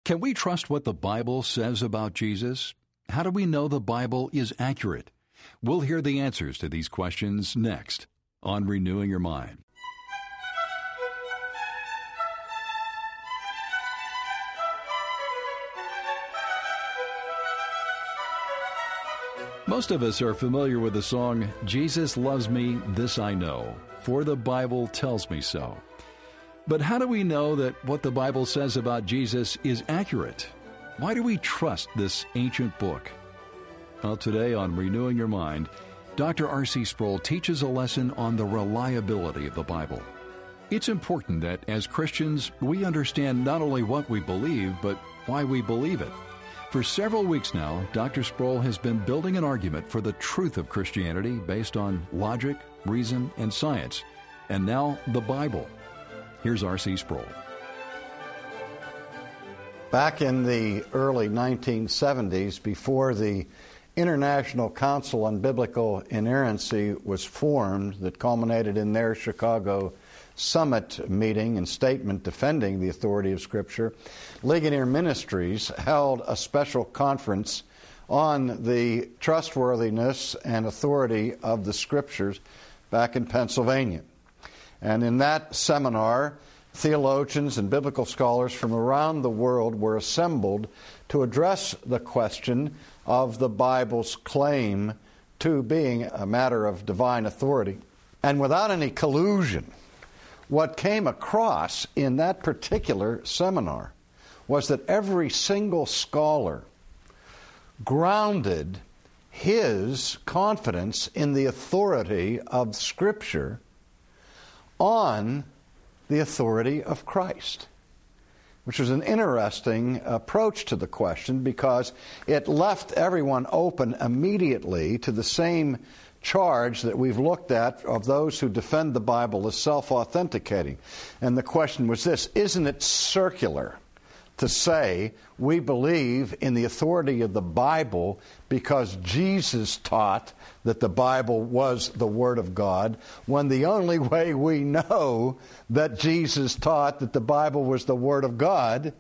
Can we trust what the Bible says about Jesus? How do we know the Bible is accurate? We'll hear the answers to these questions next on Renewing Your Mind. Most of us are familiar with the song, "Jesus Loves Me, This I Know, for the Bible Tells Me So." But how do we know that what the Bible says about Jesus is accurate? Why do we trust this ancient book? Well, today on Renewing Your Mind, Dr. R.C. Sproul teaches a lesson on the reliability of the Bible. It's important that as Christians, we understand not only what we believe, but why we believe it. For several weeks now, Dr. Sproul has been building an argument for the truth of Christianity based on logic, reason, and science, and now the Bible. Here's R.C. Sproul. Back in the early 1970s, before the International Council on Biblical Inerrancy was formed, that culminated in their Chicago summit meeting and statement defending the authority of Scripture, Ligonier Ministries held a special conference on the trustworthiness and authority of the Scriptures back in Pennsylvania. And in that seminar, theologians and biblical scholars from around the world were assembled to address the question of the Bible's claim to being a matter of divine authority. And without any collusion, what came across in that particular seminar was that every single scholar grounded his confidence in the authority of Scripture on the authority of Christ, which was an interesting approach to the question because it left everyone open immediately to the same charge that we've looked at of those who defend the Bible as self-authenticating. And the question was this: isn't it circular to say we believe in the authority of the Bible because Jesus taught that the Bible was the Word of God, when the only way we know that Jesus taught that the Bible was the Word of God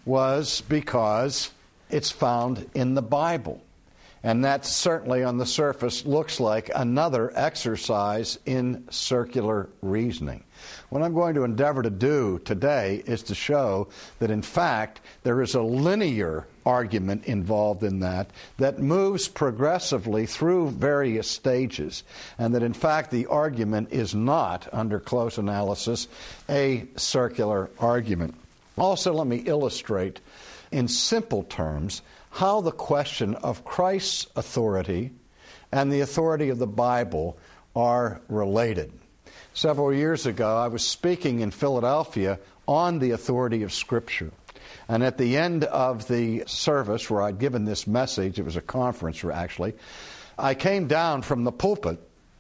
was because it's found in the Bible? And that certainly on the surface looks like another exercise in circular reasoning. What I'm going to endeavor to do today is to show that in fact there is a linear argument involved in that moves progressively through various stages, and that in fact the argument is not, under close analysis, a circular argument. Also, let me illustrate in simple terms how the question of Christ's authority and the authority of the Bible are related. Several years ago, I was speaking in Philadelphia on the authority of Scripture. And at the end of the service where I'd given this message, it was a conference actually, I came down from the pulpit,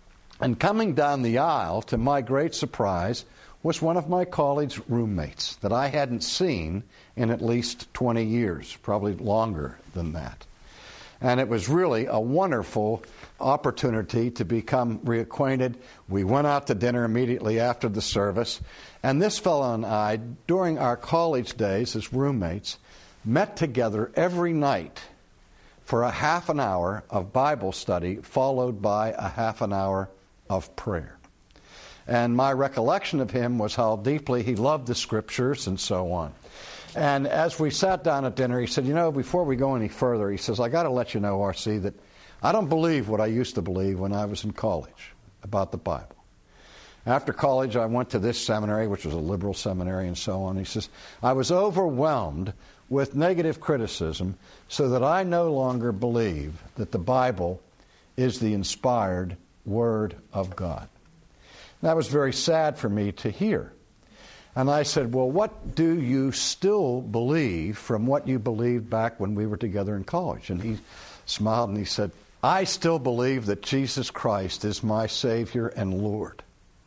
and coming down the aisle, to my great surprise, was one of my colleagues' roommates that I hadn't seen in at least 20 years, probably longer than that. And it was really a wonderful opportunity to become reacquainted. We went out to dinner immediately after the service, and this fellow and I, during our college days as roommates, met together every night for a half an hour of Bible study, followed by a half an hour of prayer. And my recollection of him was how deeply he loved the Scriptures and so on. And as we sat down at dinner, he said, before we go any further, he says, I got to let you know, R.C., that I don't believe what I used to believe when I was in college about the Bible. After college, I went to this seminary, which was a liberal seminary and so on. He says, I was overwhelmed with negative criticism so that I no longer believe that the Bible is the inspired Word of God. That was very sad for me to hear. And I said, well, what do you still believe from what you believed back when we were together in college? And he smiled and he said, I still believe that Jesus Christ is my Savior and Lord.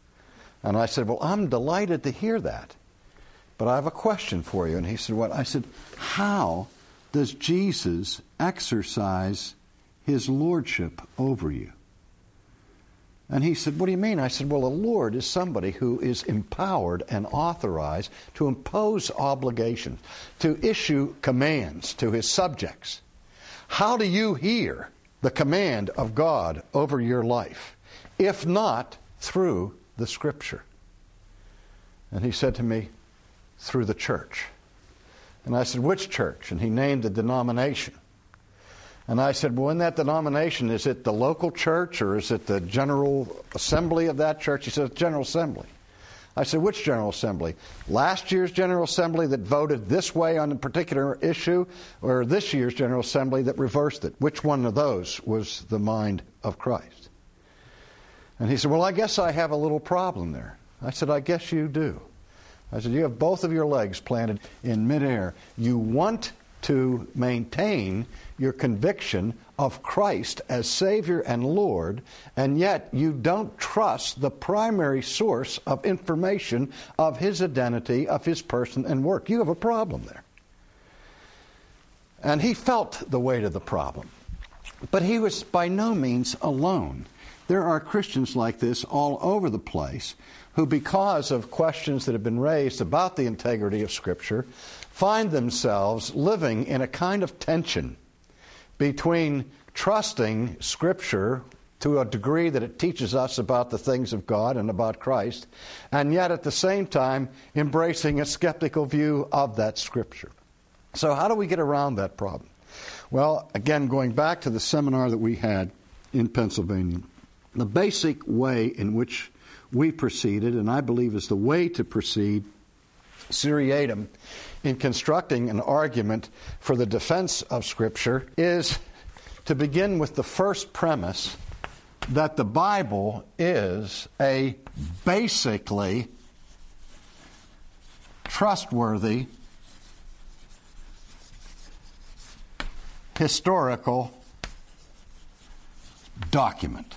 And I said, well, I'm delighted to hear that, but I have a question for you. And he said, what? I said, how does Jesus exercise His lordship over you? And he said, what do you mean? I said, well, a lord is somebody who is empowered and authorized to impose obligations, to issue commands to his subjects. How do you hear the command of God over your life, if not through the Scripture? And he said to me, through the church. And I said, which church? And he named the denomination. And I said, well, in that denomination, is it the local church or is it the general assembly of that church? He said, General Assembly. I said, which General Assembly? Last year's General Assembly that voted this way on a particular issue, or this year's General Assembly that reversed it? Which one of those was the mind of Christ? And he said, well, I guess I have a little problem there. I said, I guess you do. I said, you have both of your legs planted in midair. You want to maintain your conviction of Christ as Savior and Lord, and yet you don't trust the primary source of information of His identity, of His person and work. You have a problem there. And he felt the weight of the problem. But he was by no means alone. There are Christians like this all over the place who, because of questions that have been raised about the integrity of Scripture, find themselves living in a kind of tension between trusting Scripture to a degree that it teaches us about the things of God and about Christ, and yet at the same time embracing a skeptical view of that Scripture. So how do we get around that problem? Well, again, going back to the seminar that we had in Pennsylvania, the basic way in which we proceeded, and I believe is the way to proceed seriatim in constructing an argument for the defense of Scripture, is to begin with the first premise that the Bible is a basically trustworthy historical document.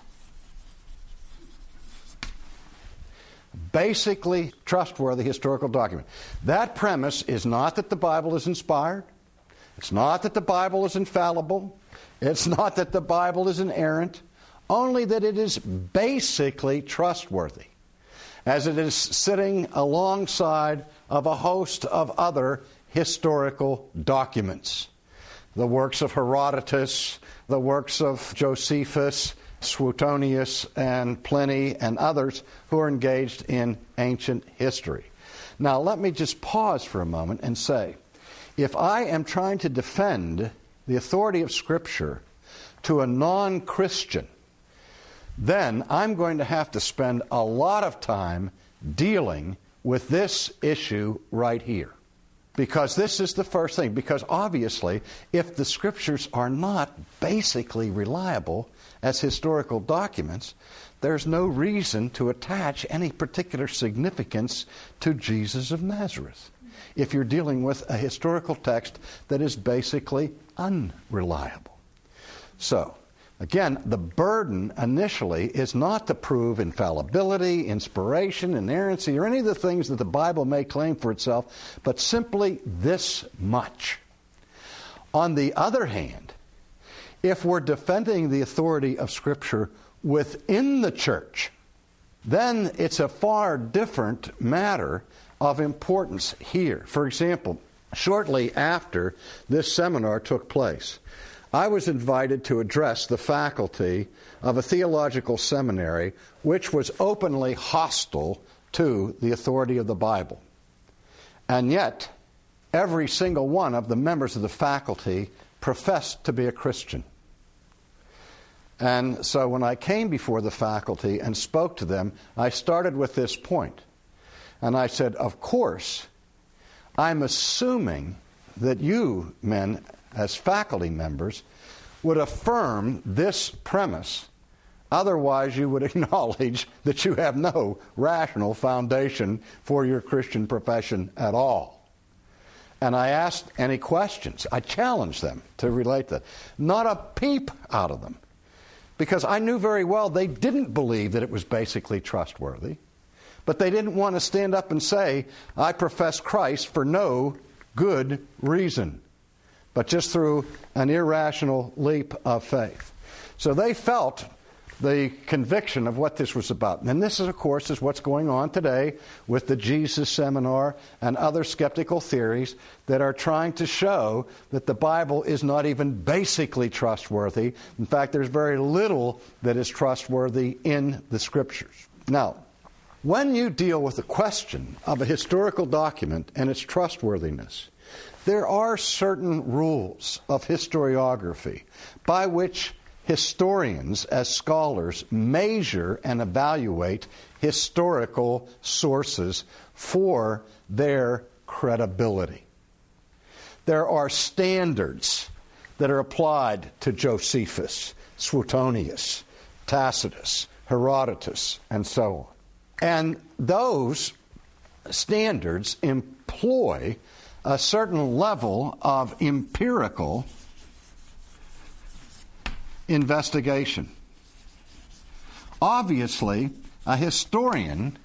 Basically trustworthy historical document. That premise is not that the Bible is inspired. It's not that the Bible is infallible. It's not that the Bible is inerrant. Only that it is basically trustworthy, as it is sitting alongside of a host of other historical documents. The works of Herodotus, the works of Josephus, Suetonius, and Pliny, and others who are engaged in ancient history. Now, let me just pause for a moment and say, if I am trying to defend the authority of Scripture to a non-Christian, then I'm going to have to spend a lot of time dealing with this issue right here. Because this is the first thing. Because obviously, if the Scriptures are not basically reliable as historical documents, there's no reason to attach any particular significance to Jesus of Nazareth, if you're dealing with a historical text that is basically unreliable. So, again, the burden initially is not to prove infallibility, inspiration, inerrancy, or any of the things that the Bible may claim for itself, but simply this much. On the other hand, if we're defending the authority of Scripture within the church, then it's a far different matter of importance here. For example, shortly after this seminar took place, I was invited to address the faculty of a theological seminary which was openly hostile to the authority of the Bible. And yet, every single one of the members of the faculty professed to be a Christian. And so when I came before the faculty and spoke to them, I started with this point. And I said, of course, I'm assuming that you men, as faculty members, would affirm this premise. Otherwise, you would acknowledge that you have no rational foundation for your Christian profession at all. And I asked any questions. I challenged them to relate that. Not a peep out of them. Because I knew very well they didn't believe that it was basically trustworthy. But they didn't want to stand up and say, I profess Christ for no good reason, but just through an irrational leap of faith. So they felt the conviction of what this was about. And this, of course, is what's going on today with the Jesus Seminar and other skeptical theories that are trying to show that the Bible is not even basically trustworthy. In fact, there's very little that is trustworthy in the Scriptures. Now, when you deal with the question of a historical document and its trustworthiness, there are certain rules of historiography by which historians, as scholars, measure and evaluate historical sources for their credibility. There are standards that are applied to Josephus, Suetonius, Tacitus, Herodotus, and so on. And those standards employ a certain level of empirical investigation. Obviously, a historian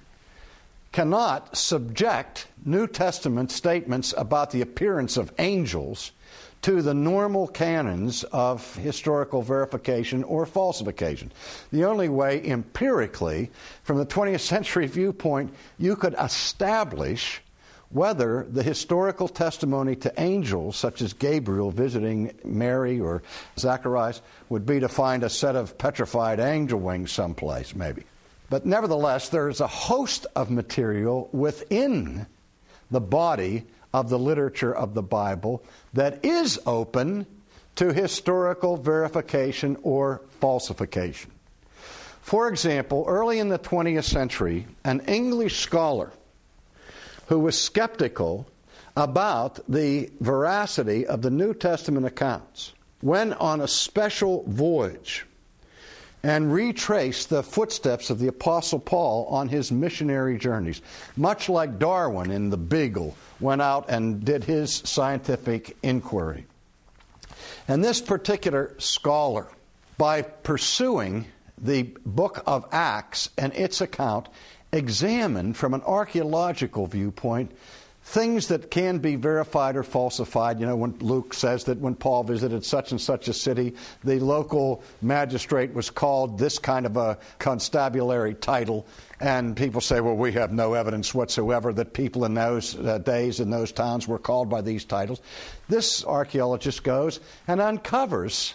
cannot subject New Testament statements about the appearance of angels to the normal canons of historical verification or falsification. The only way empirically, from the 20th century viewpoint, you could establish whether the historical testimony to angels, such as Gabriel visiting Mary or Zacharias, would be to find a set of petrified angel wings someplace, maybe. But nevertheless, there is a host of material within the body of the literature of the Bible that is open to historical verification or falsification. For example, early in the 20th century, an English scholar who was skeptical about the veracity of the New Testament accounts went on a special voyage and retraced the footsteps of the Apostle Paul on his missionary journeys, much like Darwin in the Beagle went out and did his scientific inquiry. And this particular scholar, by pursuing the book of Acts and its account, examined from an archaeological viewpoint things that can be verified or falsified. You know, when Luke says that when Paul visited such and such a city, the local magistrate was called this kind of a constabulary title, and people say, well, we have no evidence whatsoever that people in those days in those towns were called by these titles. This archaeologist goes and uncovers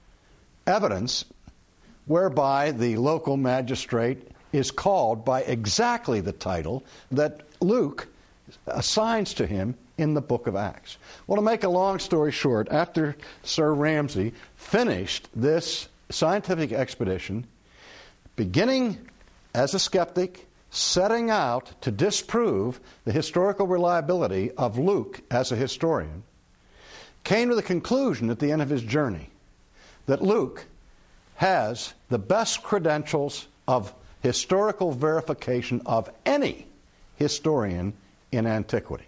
evidence whereby the local magistrate is called by exactly the title that Luke assigns to him in the book of Acts. Well, to make a long story short, after Sir Ramsay finished this scientific expedition, beginning as a skeptic, setting out to disprove the historical reliability of Luke as a historian, came to the conclusion at the end of his journey that Luke has the best credentials of historical verification of any historian in antiquity.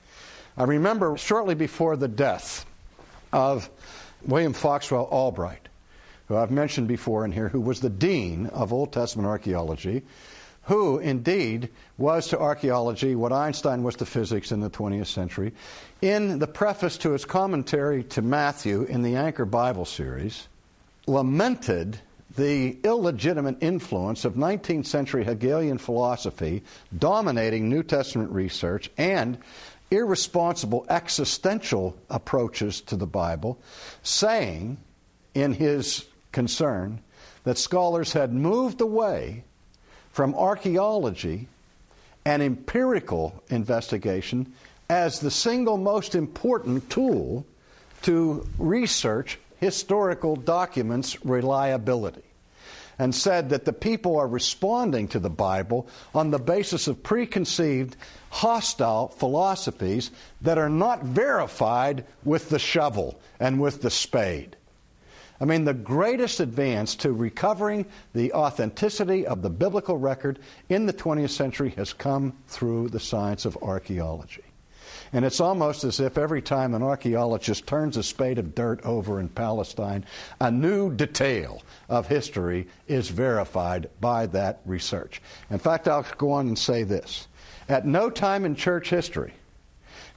I remember shortly before the death of William Foxwell Albright, who I've mentioned before in here, who was the dean of Old Testament archaeology, who indeed was to archaeology what Einstein was to physics in the 20th century. In the preface to his commentary to Matthew in the Anchor Bible series, lamented the illegitimate influence of 19th century Hegelian philosophy dominating New Testament research and irresponsible existential approaches to the Bible, saying in his concern that scholars had moved away from archaeology and empirical investigation as the single most important tool to research historical documents' reliability, and said that the people are responding to the Bible on the basis of preconceived, hostile philosophies that are not verified with the shovel and with the spade. I mean, the greatest advance to recovering the authenticity of the biblical record in the 20th century has come through the science of archaeology. And it's almost as if every time an archaeologist turns a spade of dirt over in Palestine, a new detail of history is verified by that research. In fact, I'll go on and say this. At no time in church history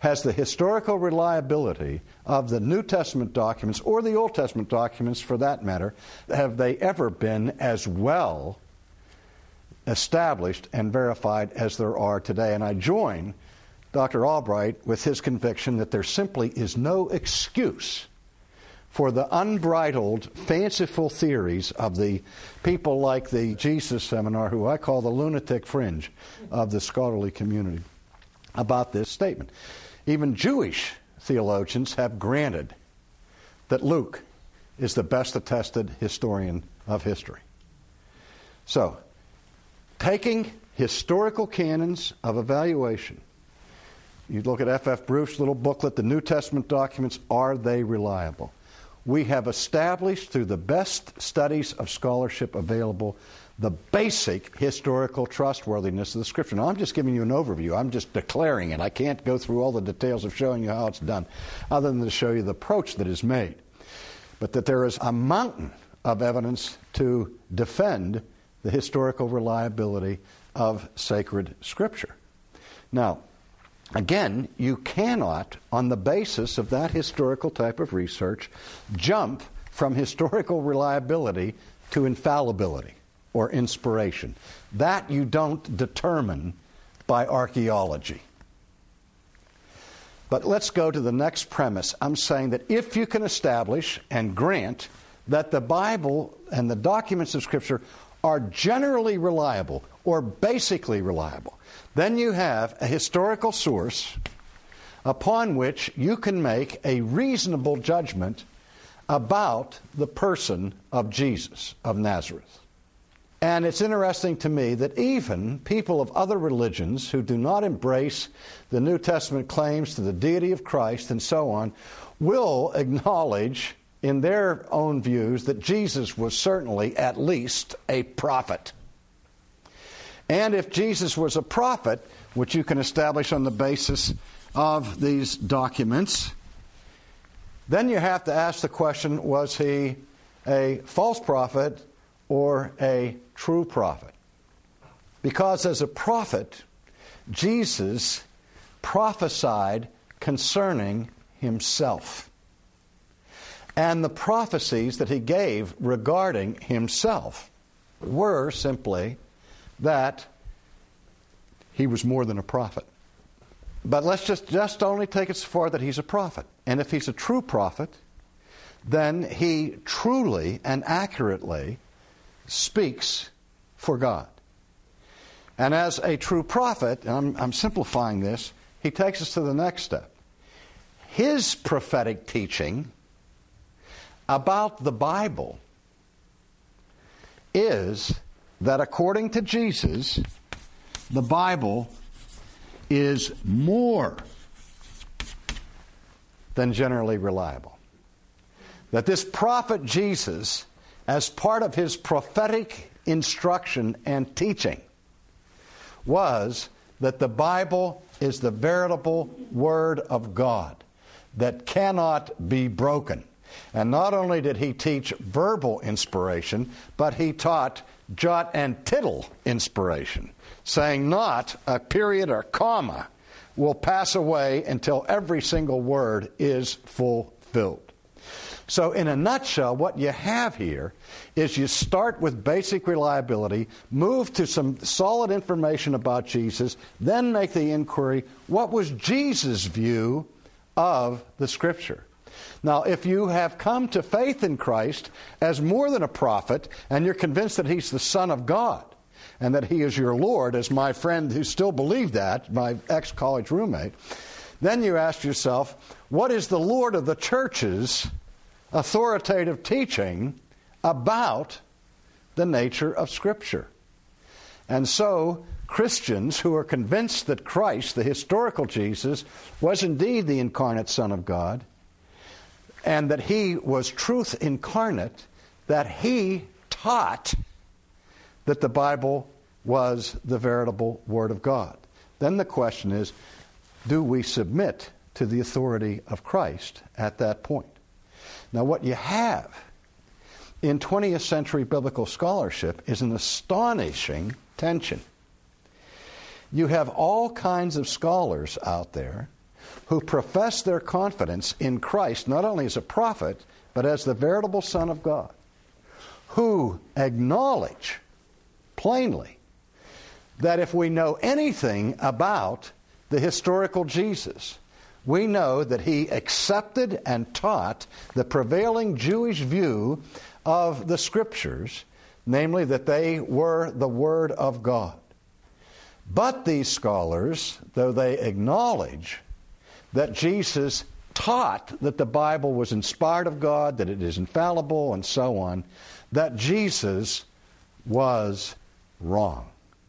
has the historical reliability of the New Testament documents, or the Old Testament documents for that matter, have they ever been as well established and verified as there are today. And I join Dr. Albright with his conviction that there simply is no excuse for the unbridled, fanciful theories of the people like the Jesus Seminar, who I call the lunatic fringe of the scholarly community, about this statement. Even Jewish theologians have granted that Luke is the best attested historian of history. So, taking historical canons of evaluation, you look at F.F. Bruce's little booklet, The New Testament Documents, Are They Reliable? We have established through the best studies of scholarship available the basic historical trustworthiness of the Scripture. Now, I'm just giving you an overview. I'm just declaring it. I can't go through all the details of showing you how it's done, other than to show you the approach that is made. But that there is a mountain of evidence to defend the historical reliability of sacred Scripture. Now, again, you cannot, on the basis of that historical type of research, jump from historical reliability to infallibility or inspiration. That you don't determine by archaeology. But let's go to the next premise. I'm saying that if you can establish and grant that the Bible and the documents of Scripture are generally reliable or basically reliable, then you have a historical source upon which you can make a reasonable judgment about the person of Jesus of Nazareth. And it's interesting to me that even people of other religions who do not embrace the New Testament claims to the deity of Christ and so on will acknowledge in their own views that Jesus was certainly at least a prophet. And if Jesus was a prophet, which you can establish on the basis of these documents, then you have to ask the question, was he a false prophet or a true prophet? Because as a prophet, Jesus prophesied concerning himself. And the prophecies that he gave regarding himself were simply that he was more than a prophet. But let's just only take it so far that he's a prophet. And if he's a true prophet, then he truly and accurately speaks for God. And as a true prophet, and I'm simplifying this, he takes us to the next step. His prophetic teaching about the Bible is that according to Jesus, the Bible is more than generally reliable. That this prophet Jesus, as part of his prophetic instruction and teaching, was that the Bible is the veritable Word of God that cannot be broken. And not only did he teach verbal inspiration, but he taught jot and tittle inspiration, saying not a period or comma will pass away until every single word is fulfilled. So in a nutshell, what you have here is you start with basic reliability, move to some solid information about Jesus, then make the inquiry, what was Jesus' view of the Scripture? Now, if you have come to faith in Christ as more than a prophet, and you're convinced that he's the Son of God, and that he is your Lord, as my friend who still believed that, my ex-college roommate, then you ask yourself, what is the Lord of the Church's authoritative teaching about the nature of Scripture? And so, Christians who are convinced that Christ, the historical Jesus, was indeed the incarnate Son of God, and that he was truth incarnate, that he taught that the Bible was the veritable Word of God. Then the question is, do we submit to the authority of Christ at that point? Now, what you have in 20th century biblical scholarship is an astonishing tension. You have all kinds of scholars out there who profess their confidence in Christ not only as a prophet, but as the veritable Son of God, who acknowledge plainly that if we know anything about the historical Jesus, we know that he accepted and taught the prevailing Jewish view of the Scriptures, namely that they were the Word of God. But these scholars, though they acknowledge that Jesus taught that the Bible was inspired of God, that it is infallible, and so on, that Jesus was wrong.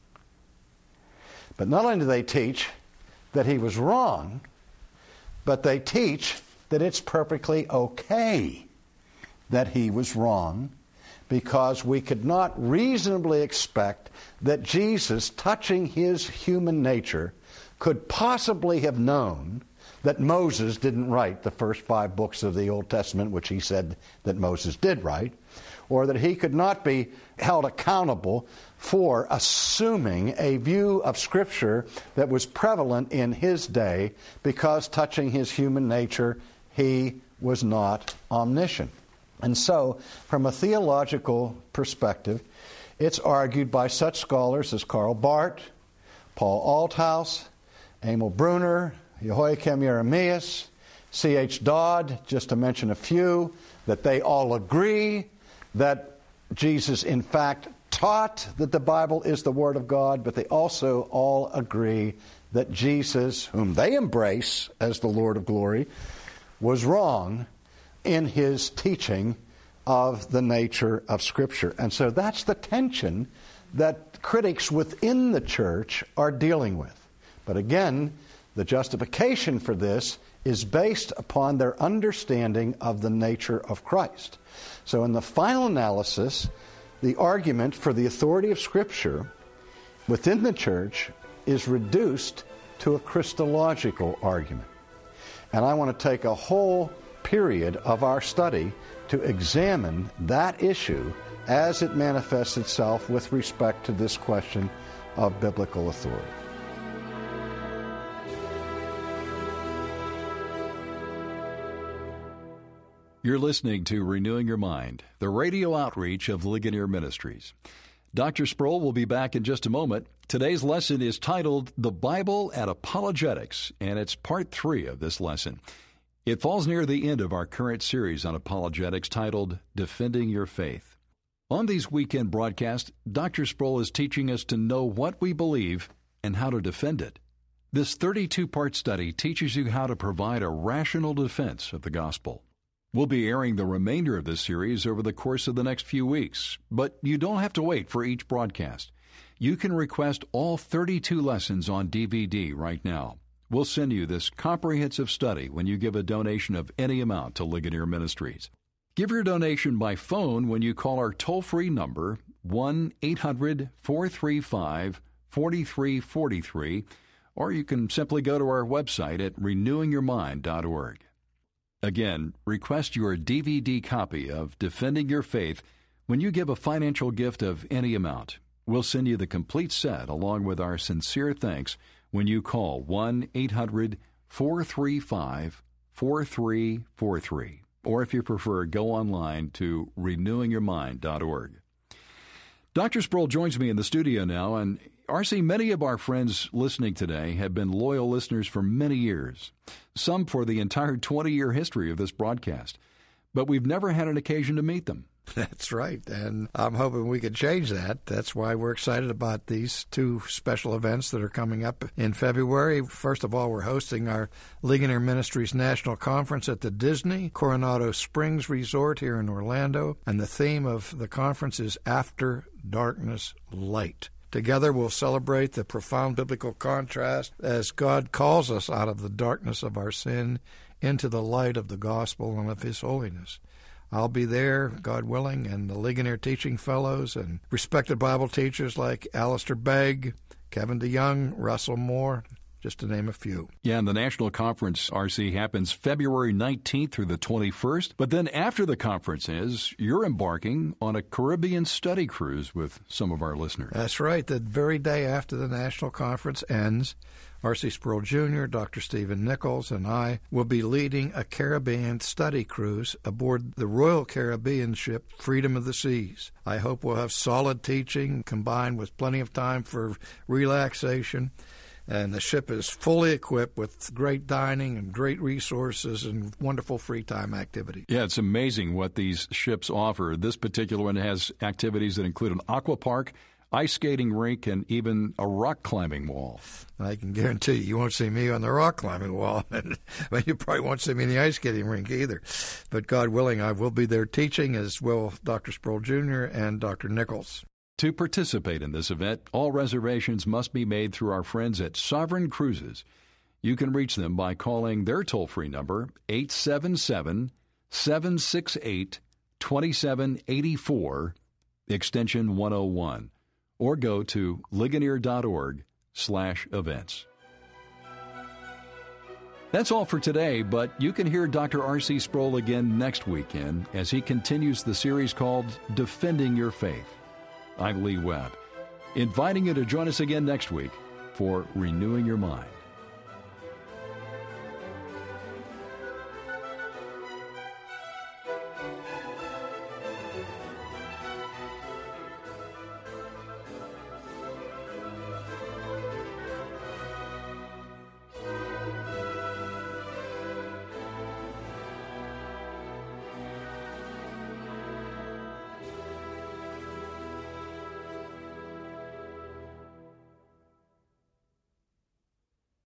But not only do they teach that he was wrong, but they teach that it's perfectly okay that he was wrong, because we could not reasonably expect that Jesus, touching his human nature, could possibly have known that Moses didn't write the first 5 books of the Old Testament, which he said that Moses did write, or that he could not be held accountable for assuming a view of Scripture that was prevalent in his day, because touching his human nature, he was not omniscient. And so, from a theological perspective, it's argued by such scholars as Karl Barth, Paul Althaus, Emil Brunner, Jehoiakim Jeremias, C.H. Dodd, just to mention a few, that they all agree that Jesus, in fact, taught that the Bible is the Word of God, but they also all agree that Jesus, whom they embrace as the Lord of glory, was wrong in his teaching of the nature of Scripture. And so that's the tension that critics within the church are dealing with. But again, the justification for this is based upon their understanding of the nature of Christ. So in the final analysis, the argument for the authority of Scripture within the church is reduced to a Christological argument. And I want to take a whole period of our study to examine that issue as it manifests itself with respect to this question of biblical authority. You're listening to Renewing Your Mind, the radio outreach of Ligonier Ministries. Dr. Sproul will be back in just a moment. Today's lesson is titled The Bible and Apologetics, and it's part 3 of this lesson. It falls near the end of our current series on apologetics titled Defending Your Faith. On these weekend broadcasts, Dr. Sproul is teaching us to know what we believe and how to defend it. This 32-part study teaches you how to provide a rational defense of the gospel. We'll be airing the remainder of this series over the course of the next few weeks, but you don't have to wait for each broadcast. You can request all 32 lessons on DVD right now. We'll send you this comprehensive study when you give a donation of any amount to Ligonier Ministries. Give your donation by phone when you call our toll-free number, 1-800-435-4343, or you can simply go to our website at renewingyourmind.org. Again, request your DVD copy of Defending Your Faith when you give a financial gift of any amount. We'll send you the complete set along with our sincere thanks when you call 1-800-435-4343. Or if you prefer, go online to renewingyourmind.org. Dr. Sproul joins me in the studio now, and R.C., many of our friends listening today have been loyal listeners for many years, some for the entire 20-year history of this broadcast, but we've never had an occasion to meet them. That's right, and I'm hoping we could change that. That's why we're excited about these 2 special events that are coming up in February. First of all, we're hosting our Ligonier Ministries National Conference at the Disney Coronado Springs Resort here in Orlando, and the theme of the conference is After Darkness, Light. Together we'll celebrate the profound biblical contrast as God calls us out of the darkness of our sin into the light of the gospel and of His holiness. I'll be there, God willing, and the Ligonier Teaching Fellows and respected Bible teachers like Alistair Begg, Kevin DeYoung, Russell Moore, just to name a few. Yeah, and the National Conference, RC, happens February 19th through the 21st. But then after the conference is, you're embarking on a Caribbean study cruise with some of our listeners. That's right. The very day after the National Conference ends, R.C. Sproul Jr., Dr. Stephen Nichols, and I will be leading a Caribbean study cruise aboard the Royal Caribbean ship Freedom of the Seas. I hope we'll have solid teaching combined with plenty of time for relaxation. And the ship is fully equipped with great dining and great resources and wonderful free time activities. Yeah, it's amazing what these ships offer. This particular one has activities that include an aqua park, ice skating rink, and even a rock climbing wall. I can guarantee you won't see me on the rock climbing wall, but you probably won't see me in the ice skating rink either. But God willing, I will be there teaching, as will Dr. Sproul Jr. and Dr. Nichols. To participate in this event, all reservations must be made through our friends at Sovereign Cruises. You can reach them by calling their toll-free number, 877-768-2784, extension 101, or go to ligonier.org/events. That's all for today, but you can hear Dr. R.C. Sproul again next weekend as he continues the series called Defending Your Faith. I'm Lee Webb, inviting you to join us again next week for Renewing Your Mind.